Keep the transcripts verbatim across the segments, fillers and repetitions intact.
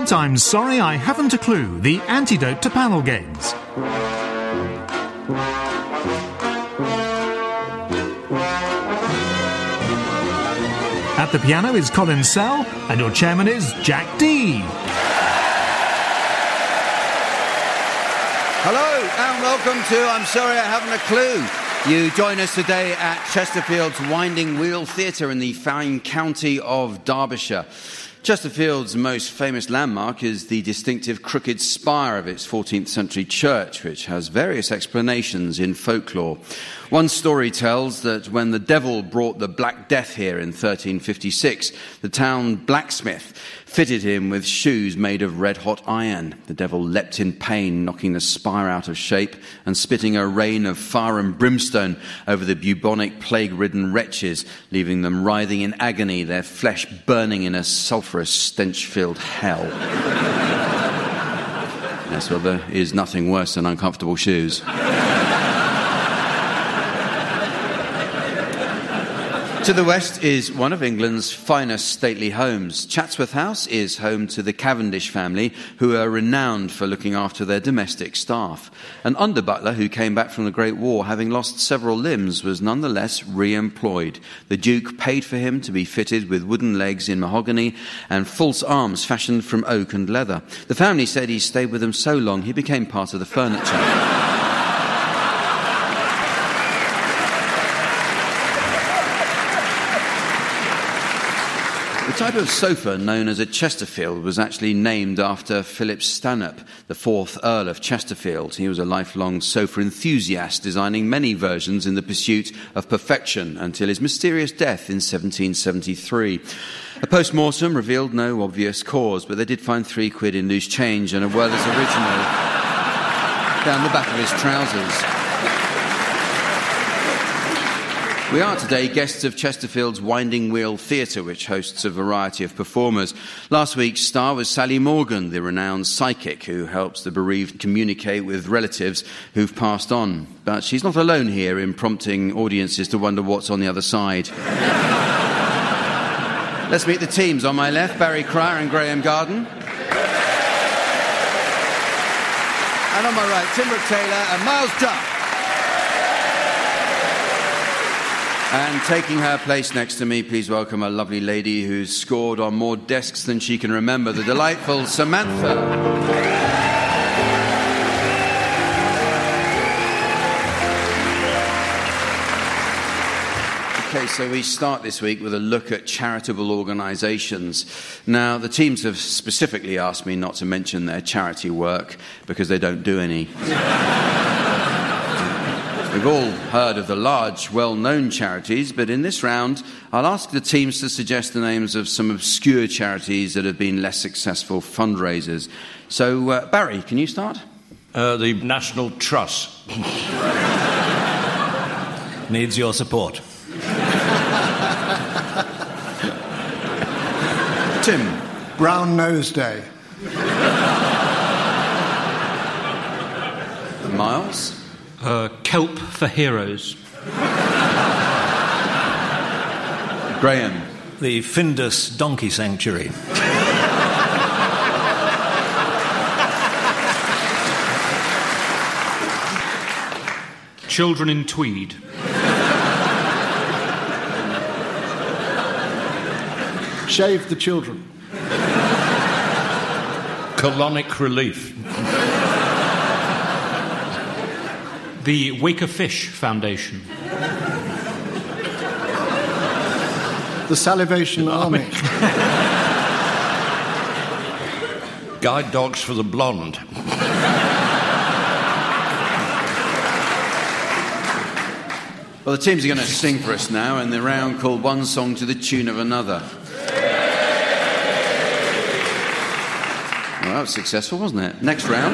present I'm Sorry I Haven't a Clue, the antidote to panel games. At the piano is Colin Sell, and your chairman is Jack Dee. Hello and welcome to I'm Sorry I Haven't a Clue. You join us today at Chesterfield's Winding Wheel Theatre in the fine county of Derbyshire. Chesterfield's most famous landmark is the distinctive crooked spire of its fourteenth century church, which has various explanations in folklore. One story tells that when the devil brought the Black Death here in thirteen fifty-six, the town blacksmith fitted him with shoes made of red-hot iron. The devil leapt in pain, knocking the spire out of shape and spitting a rain of fire and brimstone over the bubonic plague-ridden wretches, leaving them writhing in agony, their flesh burning in a sulphurous, stench-filled hell. Yes, well, there is nothing worse than uncomfortable shoes. To the west is one of England's finest stately homes. Chatsworth House is home to the Cavendish family, who are renowned for looking after their domestic staff. An under-butler who came back from the Great War, having lost several limbs, was nonetheless re-employed. The Duke paid for him to be fitted with wooden legs in mahogany and false arms fashioned from oak and leather. The family said he stayed with them so long he became part of the furniture. The type of sofa known as a Chesterfield was actually named after Philip Stanhope, the fourth Earl of Chesterfield. He was a lifelong sofa enthusiast, designing many versions in the pursuit of perfection until his mysterious death in seventeen seventy-three. A post-mortem revealed no obvious cause, but they did find three quid in loose change and a Werther's original down the back of his trousers. We are today guests of Chesterfield's Winding Wheel Theatre, which hosts a variety of performers. Last week's star was Sally Morgan, the renowned psychic who helps the bereaved communicate with relatives who've passed on. But she's not alone here in prompting audiences to wonder what's on the other side. Let's meet the teams. On my left, Barry Cryer and Graham Garden. And on my right, Tim Brooke-Taylor and Miles Duff. And taking her place next to me, please welcome a lovely lady who's scored on more desks than she can remember, the delightful Samantha. Okay, so we start this week with a look at charitable organisations. Now, the teams have specifically asked me not to mention their charity work because they don't do any. We've all heard of the large, well-known charities, but in this round, I'll ask the teams to suggest the names of some obscure charities that have been less successful fundraisers. So, uh, Barry, can you start? Uh, the National Trust needs your support. Tim. Brown Nose Day. Miles. Uh, Kelp for Heroes. Graham. The Findus Donkey Sanctuary. Children in Tweed. Shave the Children. Colonic Relief. The Wake a Fish Foundation. The Salivation Army. Guide Dogs for the Blonde. Well, the teams are going to sing for us now in the round called One Song to the Tune of Another. Well, that was successful, wasn't it? Next round.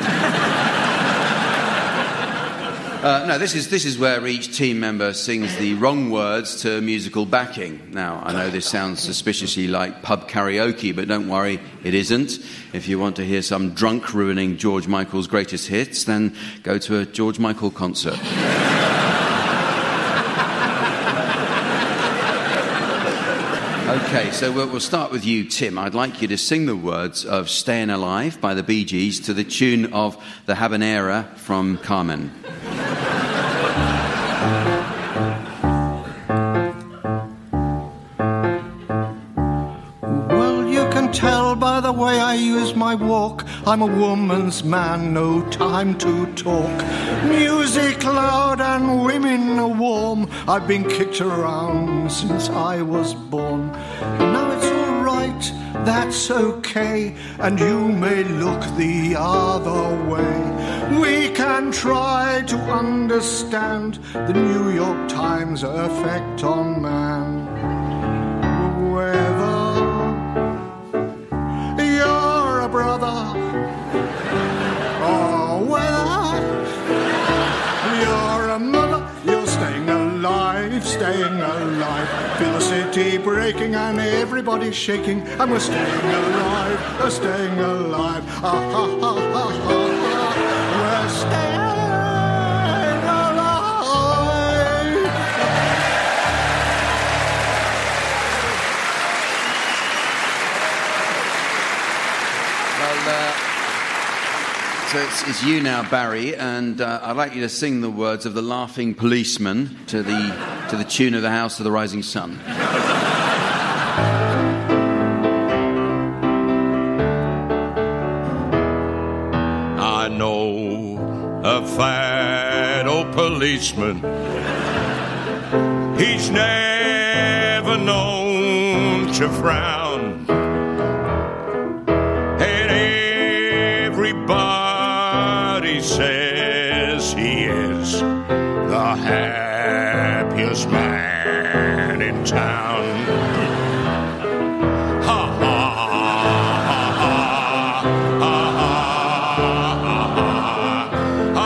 Uh, no, this is this is where each team member sings the wrong words to musical backing. Now, I know this sounds suspiciously like pub karaoke, but don't worry, it isn't. If you want to hear some drunk ruining George Michael's greatest hits, then go to a George Michael concert. Okay, so we'll, we'll start with you, Tim. I'd like you to sing the words of Stayin' Alive by the Bee Gees to the tune of The Habanera from Carmen. Well, you can tell by the way I use my walk, I'm a woman's man, no time to talk. Music loud and women are warm. I've been kicked around since I was born. Now it's all right, that's okay, and you may look the other way. We can try to understand the New York Times effect on man. Whether you're a brother or whether you're a mother, you're staying alive, staying alive. Feel the city breaking and everybody shaking, and we're staying alive, we're staying alive. Ah, ha, ha, ha, ha, ha. We're staying alive. Well, uh, so it's, it's you now, Barry, and uh, I'd like you to sing the words of The Laughing Policeman to the to the tune of The House of the Rising Sun. I know a fat old policeman. He's never known to frown. And everybody says he is the happiest man in town. Ha ha ha ha ha ha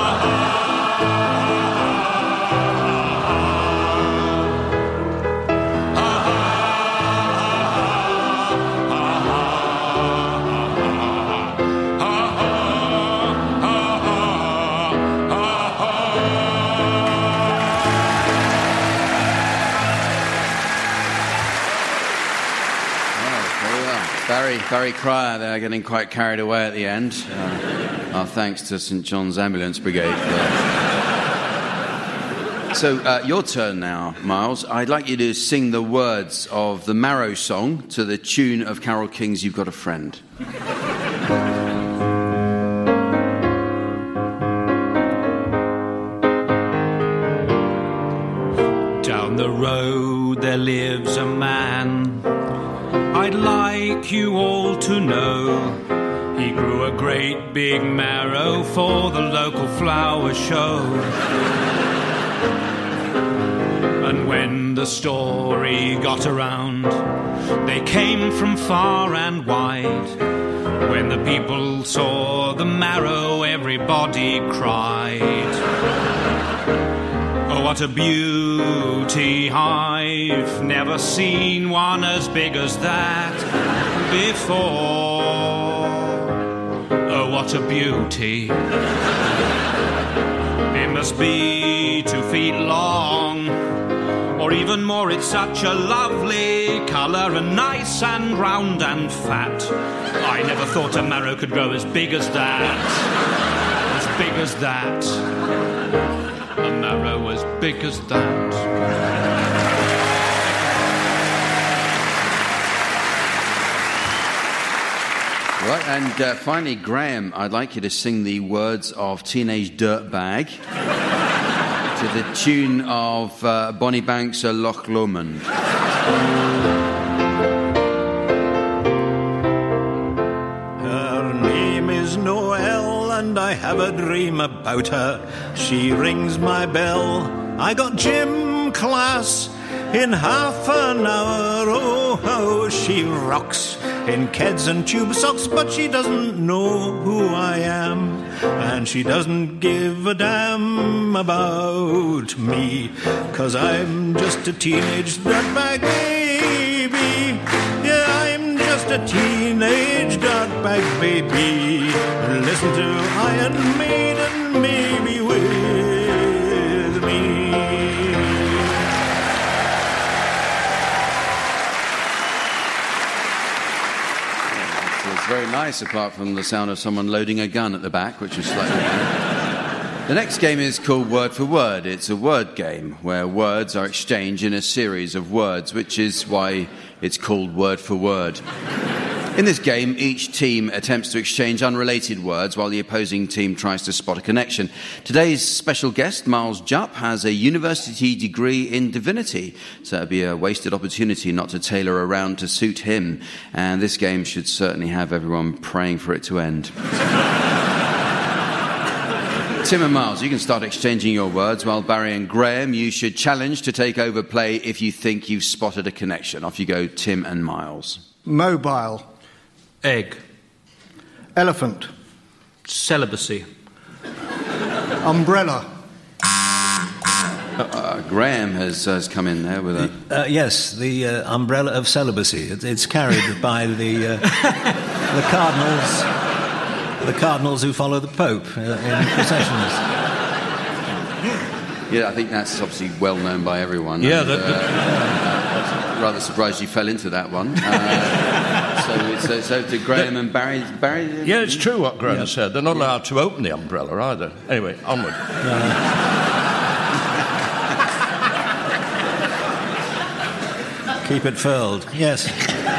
Barry, Barry Cryer, they're getting quite carried away at the end. Uh, our thanks to Saint John's Ambulance Brigade. Uh, so, uh, your turn now, Miles. I'd like you to sing the words of the Marrow song to the tune of Carole King's You've Got a Friend. Down the road there lives a man I'd like you all to know. He grew a great big marrow for the local flower show. And when the story got around, they came from far and wide. When the people saw the marrow, everybody cried. Oh, what a beauty, I've never seen one as big as that before. Oh, what a beauty. It must be two feet long, or even more, it's such a lovely colour, and nice and round and fat. I never thought a marrow could grow as big as that. As big as that. A marrow as big as that. Right, and uh, finally, Graham, I'd like you to sing the words of Teenage Dirtbag to the tune of uh, Bonnie Banks' uh, Loch Lomond. Her name is Noelle, and I have a dream about her. She rings my bell. I got gym class in half an hour. Oh, how she rocks in Keds and tube socks, but she doesn't know who I am, and she doesn't give a damn about me, 'cause I'm just a teenage dirtbag baby. Yeah, I'm just a teenage dirtbag baby. Listen to Iron Maiden, maybe with me. precise, apart from the sound of someone loading a gun at the back, which was slightly The next game is called Word for Word. It's a word game where words are exchanged in a series of words, which is why it's called Word for Word. In this game, each team attempts to exchange unrelated words while the opposing team tries to spot a connection. Today's special guest, Miles Jupp, has a university degree in divinity, so it would be a wasted opportunity not to tailor a round to suit him. And this game should certainly have everyone praying for it to end. Tim and Miles, you can start exchanging your words, while Barry and Graham, you should challenge to take over play if you think you've spotted a connection. Off you go, Tim and Miles. Mobile. Egg. Elephant. Celibacy. Umbrella. Uh, Graham has, has come in there with a... Uh, yes, the uh, umbrella of celibacy. It, it's carried by the uh, the cardinals, the cardinals who follow the Pope uh, in processions. Yeah, I think that's obviously well known by everyone. Yeah, and, that, uh, uh, rather surprised you fell into that one. Uh, so, so, so to Graham and Barry, Barry. yeah, it's true what Graham Yeah. said. They're not allowed to open the umbrella either. Anyway, onward. Keep it furled. Yes.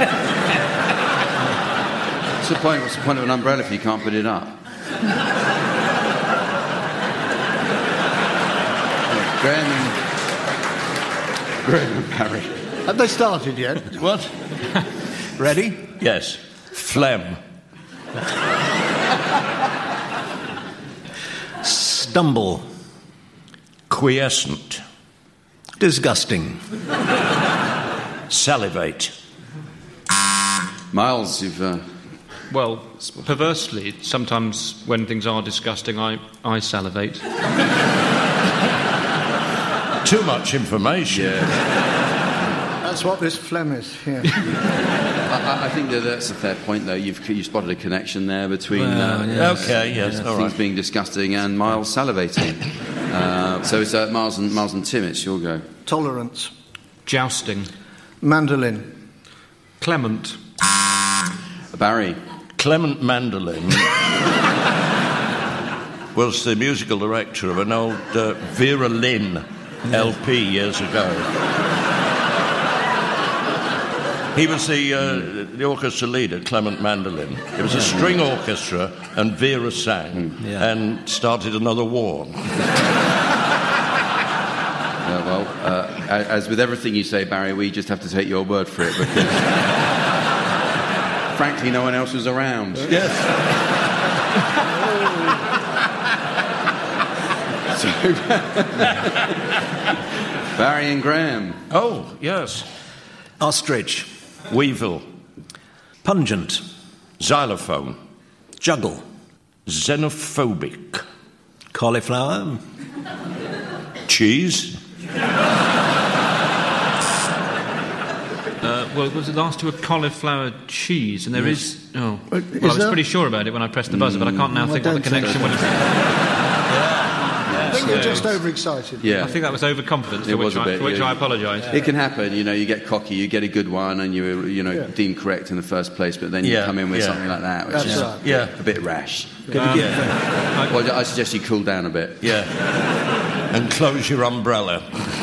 What's the point? What's the point of an umbrella if you can't put it up? Yeah, Graham and Graham and Barry. Have they started yet? What? Ready? Yes. Phlegm. Stumble. Quiescent. Disgusting. Salivate. Miles, you've. Uh, Well, perversely, sometimes when things are disgusting, I, I salivate. Too much information. That's what this phlegm is. Yeah. I, I think that that's a fair point, though. You've you spotted a connection there between Well, uh, yes. Okay, yes, Yeah. all things right. being disgusting and Miles salivating. Uh, so it's uh, Miles and Miles and Tim. It's your go. Tolerance. Jousting. Mandolin. Clement. Barry. Clement Mandolin was the musical director of an old uh, Vera Lynn L P years ago. He was the, uh, the orchestra leader, Clement Mandolin. It was a string orchestra, and Vera sang Yeah. and started another war. Uh, well, uh, as with everything you say, Barry, we just have to take your word for it because, frankly, no one else was around. Yes. Barry and Graham. Oh, yes. Ostrich. Weevil. Pungent. Xylophone. Juggle. Xenophobic. Cauliflower. Cheese. Uh, well, was the last two a cauliflower cheese? And there is. Oh. But Well, is I was there- pretty sure about it when I pressed the buzzer, but I can't now Mm, I think what the don't think connection so. would have I think you're just overexcited. Yeah. I think that was overconfidence, It for was which, a bit, I, for which yeah. I apologise. It can happen, you know, you get cocky, you get a good one and you you know, Yeah. deemed correct in the first place, but then you Yeah, come in with yeah. something like that, which That's is right. Yeah. a bit rash. Um, Yeah. Well, I suggest you cool down a bit. Yeah. And close your umbrella.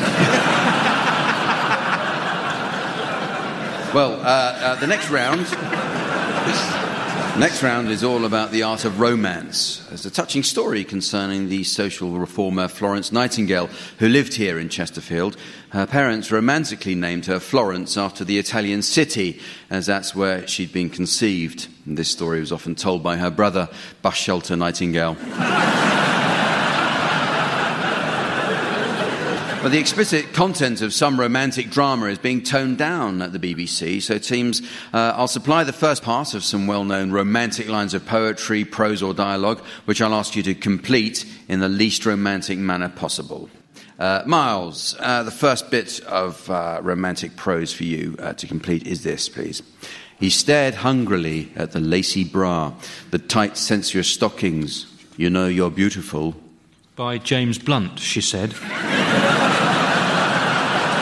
Well, uh, uh, the next round... Next round is all about the art of romance. There's a touching story concerning the social reformer Florence Nightingale, who lived here in Chesterfield. Her parents romantically named her Florence after the Italian city, as that's where she'd been conceived. And this story was often told by her brother, Bus Shelter Nightingale. But the explicit content of some romantic drama is being toned down at the B B C, so teams, uh, I'll supply the first part of some well-known romantic lines of poetry, prose or dialogue, which I'll ask you to complete in the least romantic manner possible. Uh, Miles, uh, the first bit of uh, romantic prose for you uh, to complete is this, please. He stared hungrily at the lacy bra, the tight sensuous stockings. You know you're beautiful. By James Blunt, she said.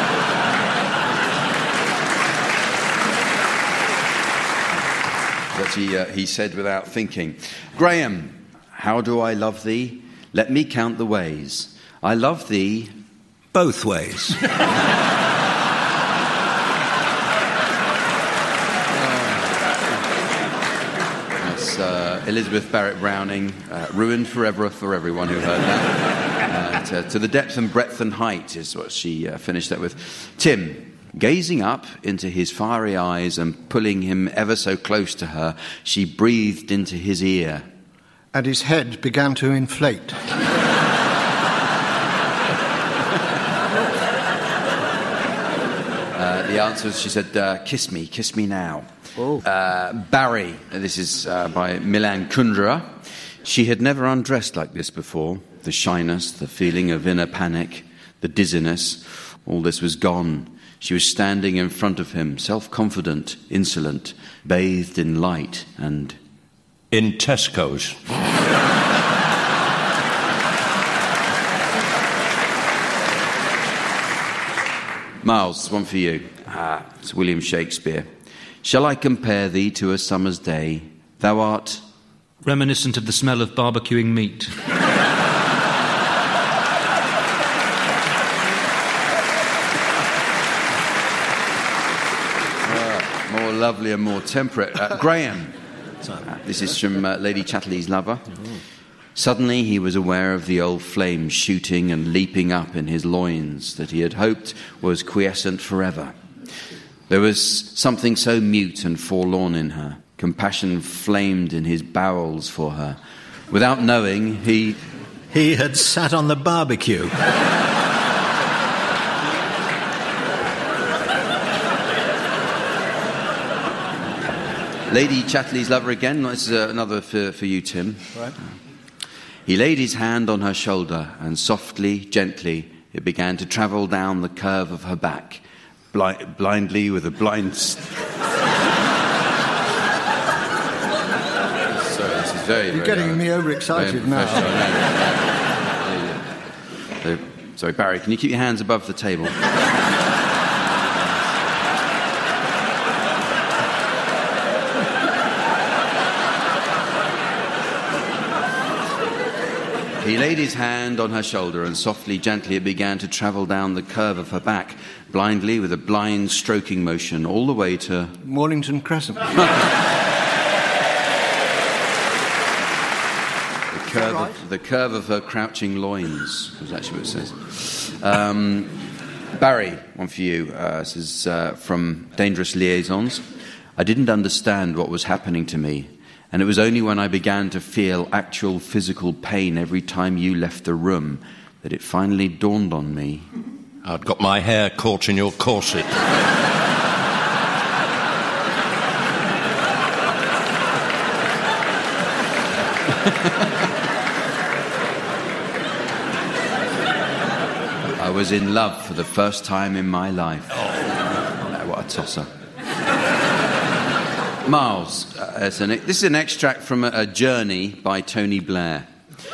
That's he, uh, he said without thinking. Graham, how do I love thee? Let me count the ways. I love thee... both ways. Uh, Elizabeth Barrett Browning, uh, ruined forever for everyone who heard that. Uh, to, to the depth and breadth and height is what she uh, finished that with. Tim, gazing up into his fiery eyes and pulling him ever so close to her, she breathed into his ear. And his head began to inflate. uh, the answer was, she said, uh, kiss me, kiss me now. Oh. Uh, Barry, this is uh, by Milan Kundera. She had never undressed like this before. The shyness, the feeling of inner panic, the dizziness, all this was gone. She was standing in front of him, self-confident, insolent, bathed in light and... in Tesco's. Miles, one for you. Ah, it's William Shakespeare. Shall I compare thee to a summer's day? Thou art... reminiscent of the smell of barbecuing meat. uh, more lovely and more temperate. Uh, Graham. Uh, this is from uh, Lady Chatterley's Lover. Suddenly he was aware of the old flame shooting and leaping up in his loins that he had hoped was quiescent forever. There was something so mute and forlorn in her. Compassion flamed in his bowels for her. Without knowing, he... He had sat on the barbecue. Lady Chatterley's Lover again. This is uh, another for, for you, Tim. Right. He laid his hand on her shoulder, and softly, gently, it began to travel down the curve of her back. Blind, blindly with a blind... St- Sorry, this is very, You're very, getting uh, me overexcited now. So, sorry, Barry, can you keep your hands above the table? He laid his hand on her shoulder, and softly, gently, it began to travel down the curve of her back, blindly, with a blind stroking motion, all the way to... Mornington Crescent. the curve, right? of, the curve of her crouching loins, was actually what it says. Um, Barry, one for you. Uh, this is uh, from Dangerous Liaisons. I didn't understand what was happening to me. And it was only when I began to feel actual physical pain every time you left the room that it finally dawned on me. I'd got my hair caught in your corset. I was in love for the first time in my life. Oh, what a tosser. Miles, uh, an, this is an extract from a, a Journey by Tony Blair.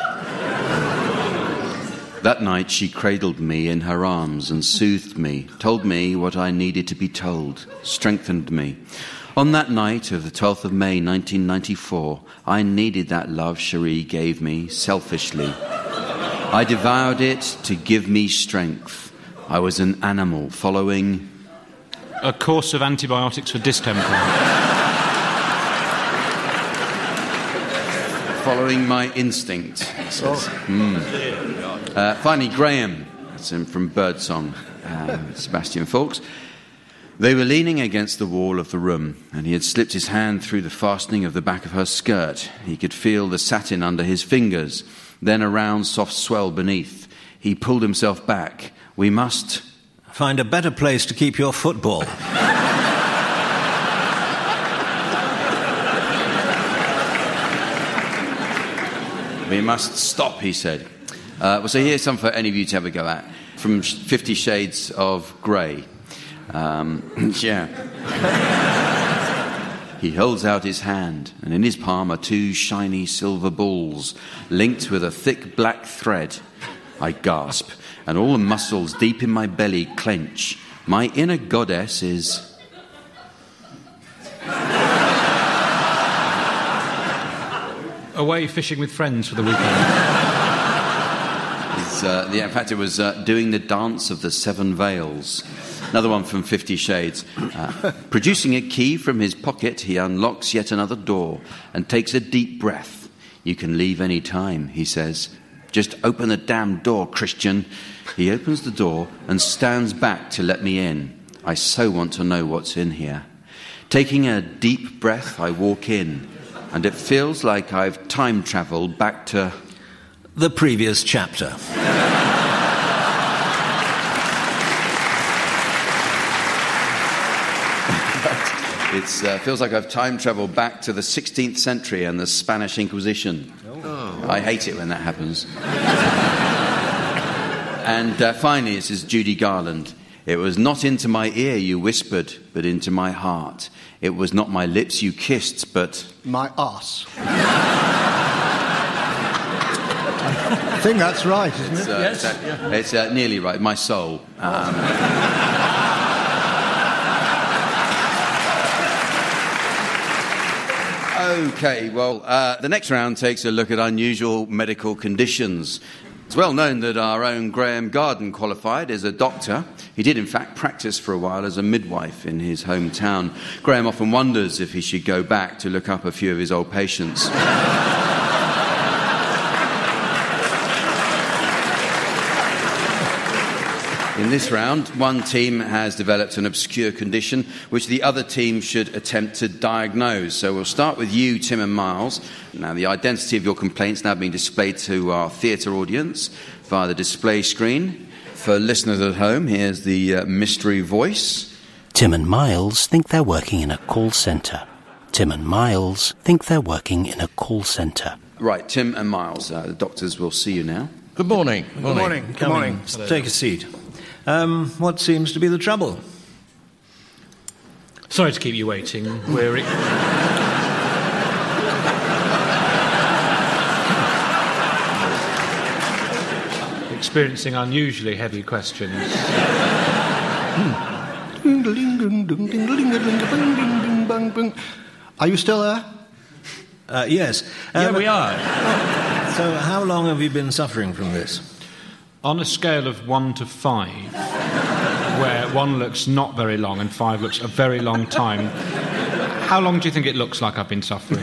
That night she cradled me in her arms and soothed me, told me what I needed to be told, strengthened me. On that night of the twelfth of May nineteen ninety-four, I needed that love Cherie gave me selfishly. I devoured it to give me strength. I was an animal following... A course of antibiotics for distemper. Following my instinct, it says. Mm. Uh, finally, Graham, that's him from Birdsong, uh, Sebastian Faulks. They were leaning against the wall of the room, and he had slipped his hand through the fastening of the back of her skirt. He could feel the satin under his fingers, then a round, soft swell beneath. He pulled himself back. We must... Find a better place to keep your football. We must stop, he said. Uh, well, so here's some for any of you to have a go at. From Fifty Shades of Grey. Um, yeah. He holds out his hand, and in his palm are two shiny silver balls, linked with a thick black thread. I gasp, and all the muscles deep in my belly clench. My inner goddess is... away fishing with friends for the weekend. It's, uh, yeah, in fact, it was uh, doing the dance of the seven veils. Another one from Fifty Shades. Uh, producing a key from his pocket, he unlocks yet another door and takes a deep breath. You can leave any time, he says. Just open the damn door, Christian. He opens the door and stands back to let me in. I so want to know what's in here. Taking a deep breath, I walk in, and it feels like I've time travelled back to... the previous chapter. It uh, feels like I've time travelled back to the sixteenth century and the Spanish Inquisition. Oh. I hate it when that happens. And uh, finally, this is Judy Garland. It was not into my ear you whispered, but into my heart. It was not my lips you kissed, but... my arse. I think that's right, isn't it's, it? Uh, Yes. It's, uh, it's uh, nearly right. My soul. Um, Okay, well, uh, the next round takes a look at unusual medical conditions. It's well known that our own Graham Garden qualified as a doctor. He did, in fact, practice for a while as a midwife in his hometown. Graham often wonders if he should go back to look up a few of his old patients. In this round, one team has developed an obscure condition which the other team should attempt to diagnose. So we'll start with you, Tim and Miles. Now, the identity of your complaints now being displayed to our theatre audience via the display screen. For listeners at home, here's the uh, mystery voice. Tim and Miles think they're working in a call centre. Tim and Miles think they're working in a call centre. Right, Tim and Miles, uh, the doctors will see you now. Good morning. Good morning. Good Come morning. in. Take a seat. Um, what seems to be the trouble? Sorry to keep you waiting. We're... experiencing unusually heavy questions. Are you still there? Uh, yes. Yeah, Um, we are. So how long have you been suffering from this? On a scale of one to five, where one looks not very long and five looks a very long time, how long do you think it looks like I've been suffering?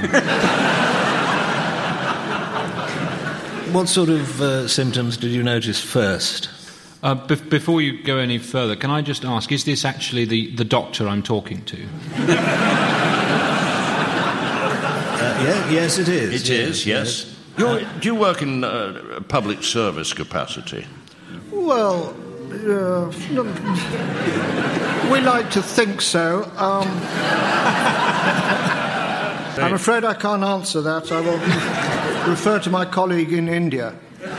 What sort of uh, symptoms did you notice first? Uh, be- before you go any further, can I just ask, is this actually the, the doctor I'm talking to? Uh, yeah, yes, it is. It is, yes. You're, do you work in uh, public service capacity? Well, uh, we like to think so. Um, I'm afraid I can't answer that. I will refer to my colleague in India.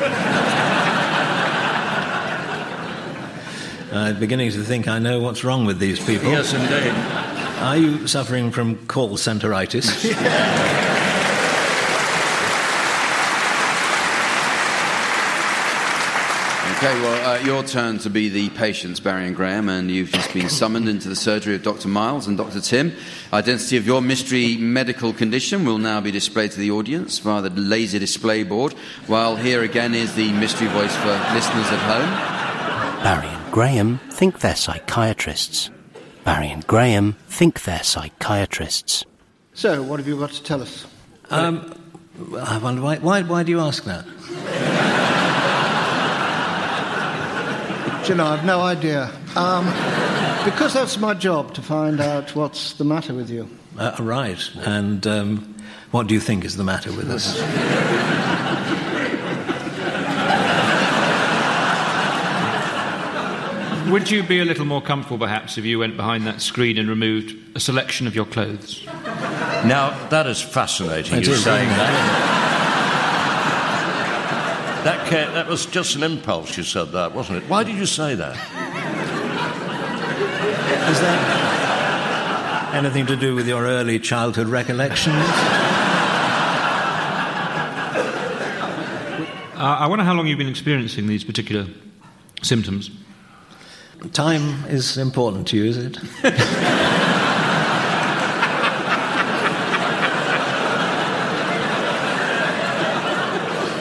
I'm beginning to think I know what's wrong with these people. Yes, indeed. Are you suffering from call centreitis? Okay, well, uh, your turn to be the patients, Barry and Graham, and you've just been summoned into the surgery of Doctor Miles and Doctor Tim. Identity of your mystery medical condition will now be displayed to the audience via the laser display board, while here again is the mystery voice for listeners at home. Barry and Graham think they're psychiatrists. Barry and Graham think they're psychiatrists. So, what have you got to tell us? Um, well, I wonder why, why, why do you ask that? Do you know, I've no idea. Um, because that's my job, to find out what's the matter with you. Uh, right. And um, what do you think is the matter with us? Would you be a little more comfortable, perhaps, if you went behind that screen and removed a selection of your clothes? Now, that is fascinating, It you is, saying isn't it? that. That, ca- that was just an impulse, you said that, wasn't it? Why did you say that? Is that anything to do with your early childhood recollections? Uh, I wonder how long you've been experiencing these particular symptoms. Time is important to you, is it?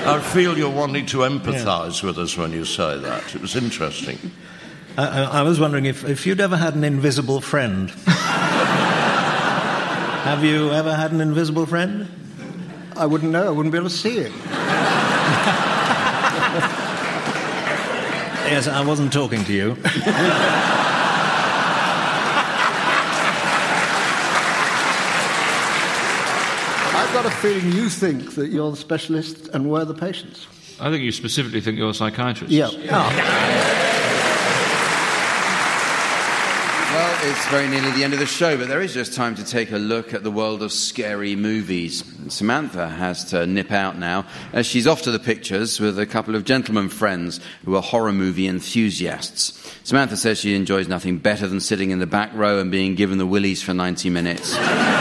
I feel you're wanting to empathise yeah. with us when you say that. It was interesting. I, I was wondering if, if you'd ever had an invisible friend. Have you ever had an invisible friend? I wouldn't know. I wouldn't be able to see it. Yes, I wasn't talking to you. I've got a feeling you think that you're the specialist and we're the patients. I think you specifically think you're a psychiatrist. Yeah. Oh. Well, it's very nearly the end of the show, but there is just time to take a look at the world of scary movies. Samantha has to nip out now, as she's off to the pictures with a couple of gentlemen friends who are horror movie enthusiasts. Samantha says she enjoys nothing better than sitting in the back row and being given the willies for ninety minutes.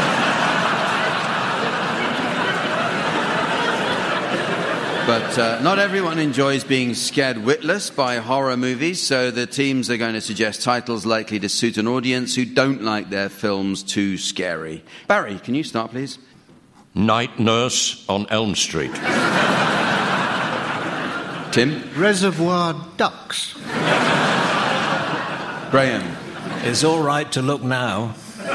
But uh, not everyone enjoys being scared witless by horror movies, so the teams are going to suggest titles likely to suit an audience who don't like their films too scary. Barry, can you start, please? Night Nurse on Elm Street. Tim? Reservoir Ducks. Graham? It's all right to look now.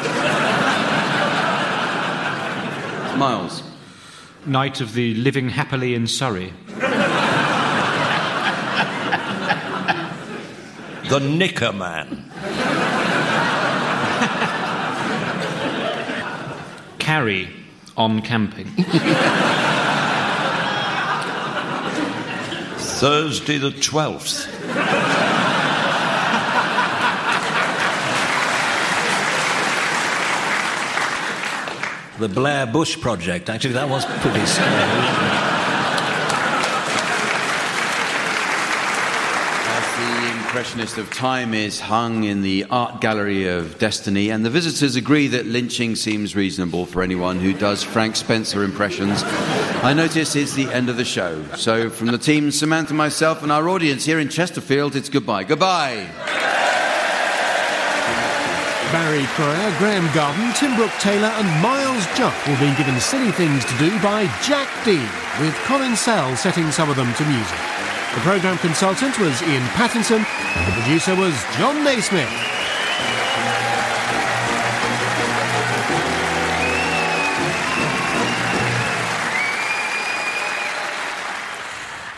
Miles? Night of the Living Happily in Surrey. The Knicker Man. Carrie on Camping. Thursday the twelfth. The Blair Bush Project. Actually, that was pretty scary. As the Impressionist of Time is hung in the Art Gallery of Destiny, and the visitors agree that lynching seems reasonable for anyone who does Frank Spencer impressions, I notice it's the end of the show. So from the team, Samantha, myself, and our audience here in Chesterfield, it's goodbye. Goodbye. Barry Cryer, Graham Garden, Tim Brooke Taylor and Miles Jupp will be given silly things to do by Jack Dee, with Colin Sell setting some of them to music. The programme consultant was Ian Pattinson and the producer was John Naismith.